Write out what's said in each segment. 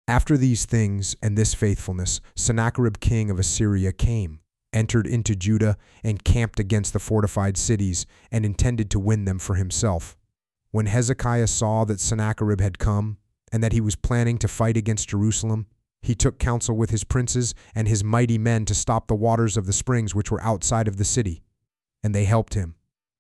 After these things and this faithfulness, Sennacherib king of Assyria came, entered into Judah, and camped against the fortified cities, and intended to win them for himself. When Hezekiah saw that Sennacherib had come, and that he was planning to fight against Jerusalem, he took counsel with his princes and his mighty men to stop the waters of the springs which were outside of the city, and they helped him.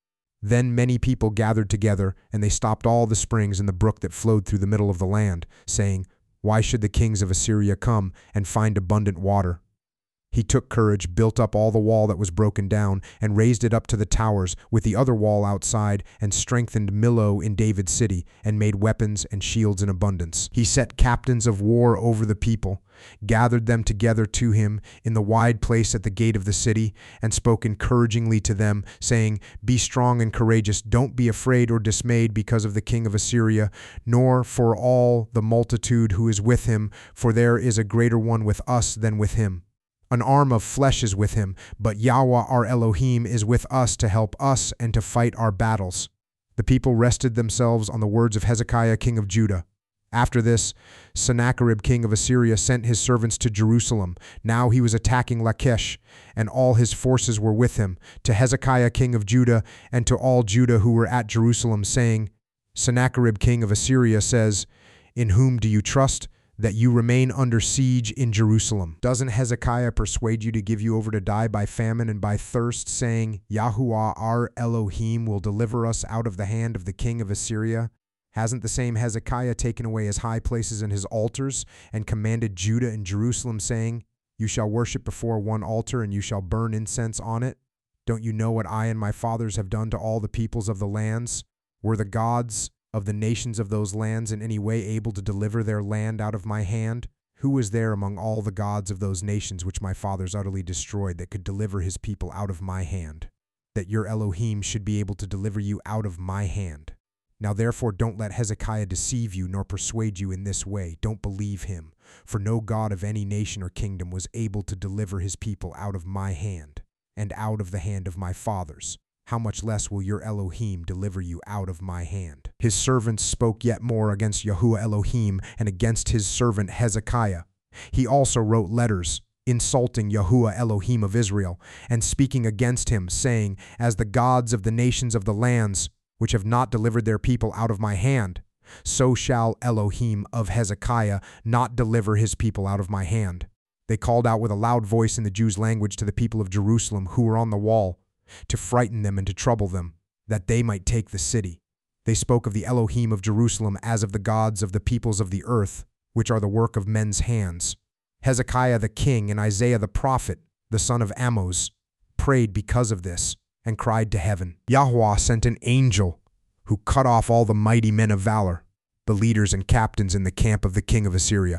Then many people gathered together, and they stopped all the springs and the brook that flowed through the middle of the land, saying, "Why should the kings of Assyria come and find abundant water?" He took courage, built up all the wall that was broken down, and raised it up to the towers, with the other wall outside, and strengthened Millo in David's city, and made weapons and shields in abundance. He set captains of war over the people, gathered them together to him in the wide place at the gate of the city, and spoke encouragingly to them, saying, "Be strong and courageous, don't be afraid or dismayed because of the king of Assyria, nor for all the multitude who is with him, for there is a greater one with us than with him. An arm of flesh is with him, but Yahweh our Elohim is with us to help us and to fight our battles." The people rested themselves on the words of Hezekiah king of Judah. After this, Sennacherib king of Assyria sent his servants to Jerusalem. Now he was attacking Lachish, and all his forces were with him, to Hezekiah king of Judah, and to all Judah who were at Jerusalem, saying, "Sennacherib king of Assyria says, 'In whom do you trust, that you remain under siege in Jerusalem? Doesn't Hezekiah persuade you to give you over to die by famine and by thirst, saying, Yahuwah our Elohim will deliver us out of the hand of the king of Assyria? Hasn't the same Hezekiah taken away his high places and his altars, and commanded Judah and Jerusalem, saying, You shall worship before one altar, and you shall burn incense on it? Don't you know what I and my fathers have done to all the peoples of the lands? Were the gods of the nations of those lands in any way able to deliver their land out of my hand? Who was there among all the gods of those nations which my fathers utterly destroyed that could deliver his people out of my hand? That your Elohim should be able to deliver you out of my hand. Now therefore don't let Hezekiah deceive you nor persuade you in this way. Don't believe him, for no god of any nation or kingdom was able to deliver his people out of my hand and out of the hand of my fathers. How much less will your Elohim deliver you out of my hand?" His servants spoke yet more against Yahuwah Elohim and against his servant Hezekiah. He also wrote letters, insulting Yahuwah Elohim of Israel, and speaking against him, saying, "As the gods of the nations of the lands, which have not delivered their people out of my hand, so shall Elohim of Hezekiah not deliver his people out of my hand." They called out with a loud voice in the Jews' language to the people of Jerusalem who were on the wall, to frighten them and to trouble them, that they might take the city. They spoke of the Elohim of Jerusalem as of the gods of the peoples of the earth, which are the work of men's hands. Hezekiah the king and Isaiah the prophet, the son of Amoz, prayed because of this, and cried to heaven. Yahweh sent an angel who cut off all the mighty men of valor, the leaders and captains in the camp of the king of Assyria.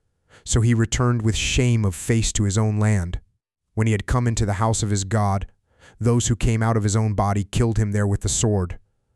So he returned with shame of face to his own land. When he had come into the house of his God, those who came out of his own body killed him there with the sword.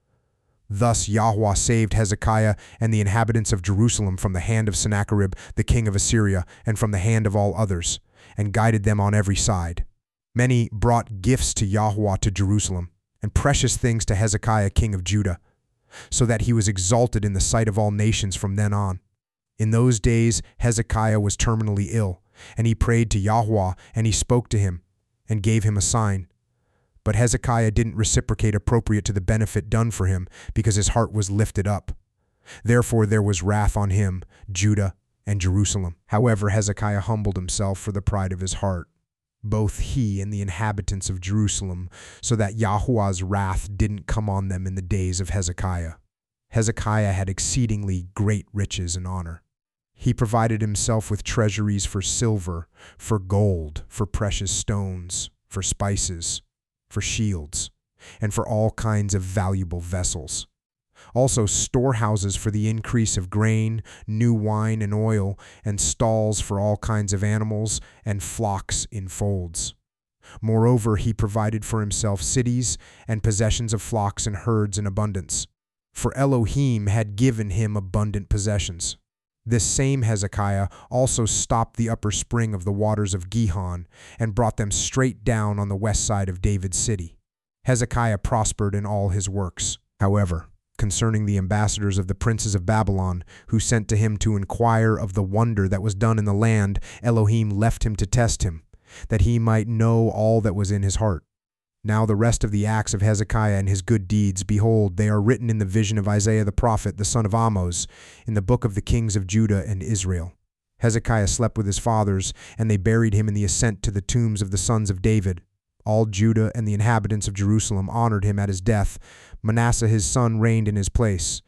Thus Yahweh saved Hezekiah and the inhabitants of Jerusalem from the hand of Sennacherib the king of Assyria, and from the hand of all others, and guided them on every side. Many brought gifts to Yahweh to Jerusalem, and precious things to Hezekiah king of Judah, so that he was exalted in the sight of all nations from then on. In those days Hezekiah was terminally ill, and he prayed to Yahweh, and he spoke to him, and gave him a sign. But Hezekiah didn't reciprocate appropriate to the benefit done for him, because his heart was lifted up. Therefore there was wrath on him, Judah, and Jerusalem. However, Hezekiah humbled himself for the pride of his heart, both he and the inhabitants of Jerusalem, so that Yahuwah's wrath didn't come on them in the days of Hezekiah. Hezekiah had exceedingly great riches and honor. He provided himself with treasuries for silver, for gold, for precious stones, for spices, for shields, and for all kinds of valuable vessels. Also storehouses for the increase of grain, new wine and oil, and stalls for all kinds of animals, and flocks in folds. Moreover, he provided for himself cities and possessions of flocks and herds in abundance, for Elohim had given him abundant possessions. This same Hezekiah also stopped the upper spring of the waters of Gihon, and brought them straight down on the west side of David's city. Hezekiah prospered in all his works. However, Concerning the ambassadors of the princes of Babylon, who sent to him to inquire of the wonder that was done in the land, Elohim left him to test him, that he might know all that was in his heart. Now the rest of the acts of Hezekiah and his good deeds, behold, they are written in the vision of Isaiah the prophet, the son of Amoz, in the book of the kings of Judah and Israel. Hezekiah slept with his fathers, and they buried him in the ascent to the tombs of the sons of David. All Judah and the inhabitants of Jerusalem honored him at his death. Manasseh his son reigned in his place.